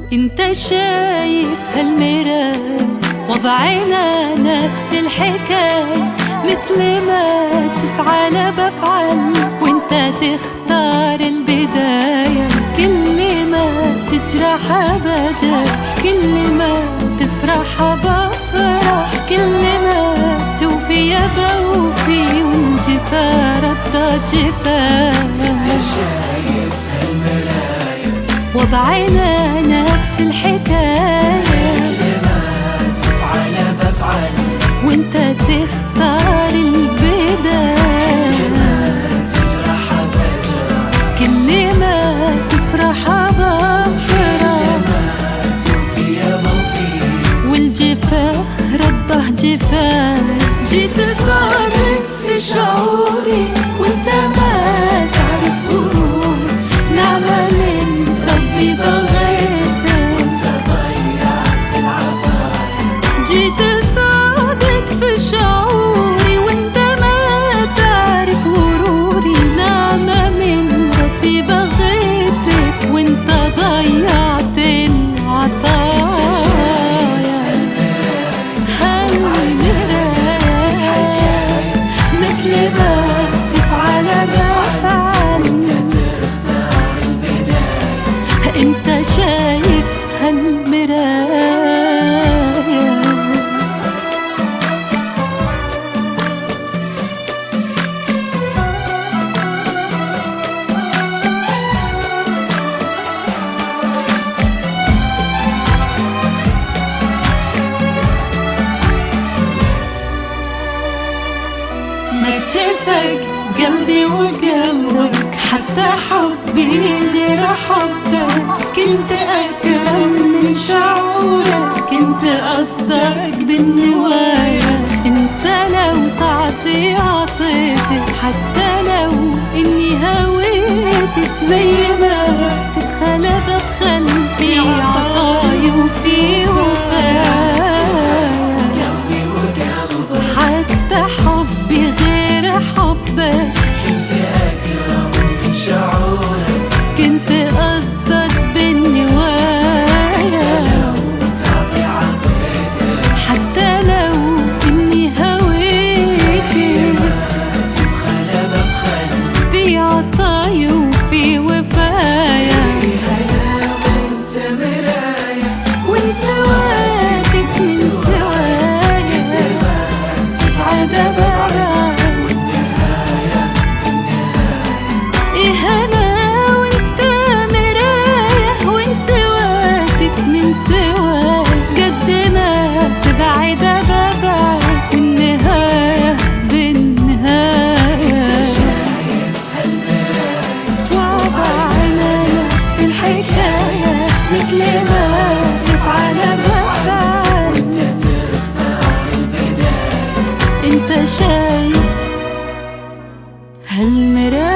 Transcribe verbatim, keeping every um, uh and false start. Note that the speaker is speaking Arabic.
انت شايف هالمراية وضعنا نفس الحكاية، مثل ما تفعل بفعل وانت تختار البداية. كل ما تجرح بجرح، كل ما تفرح بفرح، كل ما توفي بوفي وانجفا رد جفا. انت شايف هالمراية وضعنا نفس الحكاية، كل ما تفعل بفعل وانت تختار البداية. كل ما تجرح بجرح، كل ما تفرح بفرح، كل ما توفي بوفي والجفا رده جفا. جيت صادق في شعوري وانت ما تعرف غروري، نعمة من ربي بغيتها وانت ضيعت العطايا. جيت صادق في شعوري وانت ما تعرف غروري، نعمة من ربي بغيتك وانت ضيعت العطايا. مثل ما تفعل بفعل انت تختار البداية. انت شايف هالمراية. ما اتفق قلبي وقلبك، حتى حبي غير حبك. كنت أكرم من شعورك، كنت أصدق بالنوايا. انت لو تعطي عطيتك، حتى لو إني هويتك. زي ما تبخل ببخل في عطاي وفي وفايا. قلبي وقلبك حتى حبي غير حبك، كنت أكرم من شعورك. كنت أصدق بالنوايا. لو تعطي عطيتك، حتى لو إني هويتك. تبخل ببخل في عطاي وفي وفايا. وانت مراية وإن سواتك من سوايا، تبعد بعد إيه أنا وإنت مراية. وإن سواتك من سوايا، قد ما تبعد ببعد بالنهاية بالنهاية. شايف هالمراية وضعنا نفس الحكاية، مثل ما تفعل بفعل انت تختار البداية. انت شايف هالمراية.